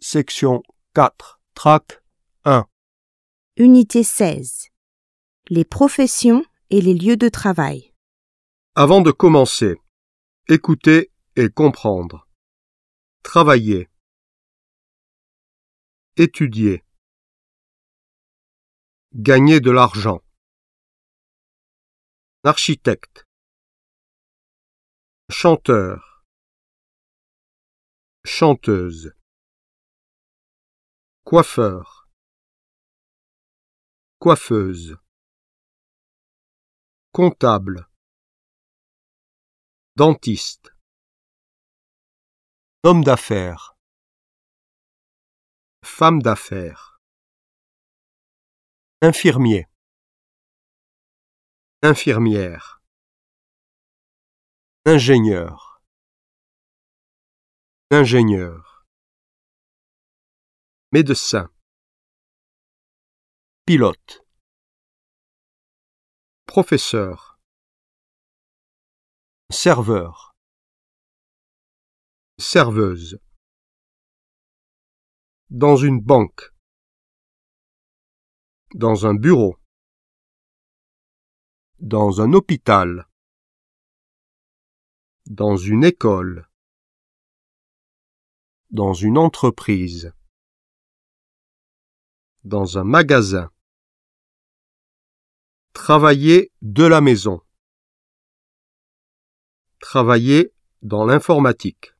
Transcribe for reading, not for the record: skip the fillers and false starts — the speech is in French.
Section 4, Tract 1. Unité 16. Les professions et les lieux de travail. Avant de commencer, écoutez et comprendre. Travailler. Étudier. Gagner de l'argent. Architecte. Chanteur. Chanteuse. Coiffeur. Coiffeuse. Comptable. Dentiste. Homme d'affaires. Femme d'affaires. Infirmier. Infirmière. Ingénieur. Ingénieur. Médecin. Pilote. Professeur. Serveur. Serveuse. Dans une banque. Dans un bureau. Dans un hôpital. Dans une école. Dans une entreprise. Dans un magasin. Travailler de la maison. Travailler dans l'informatique.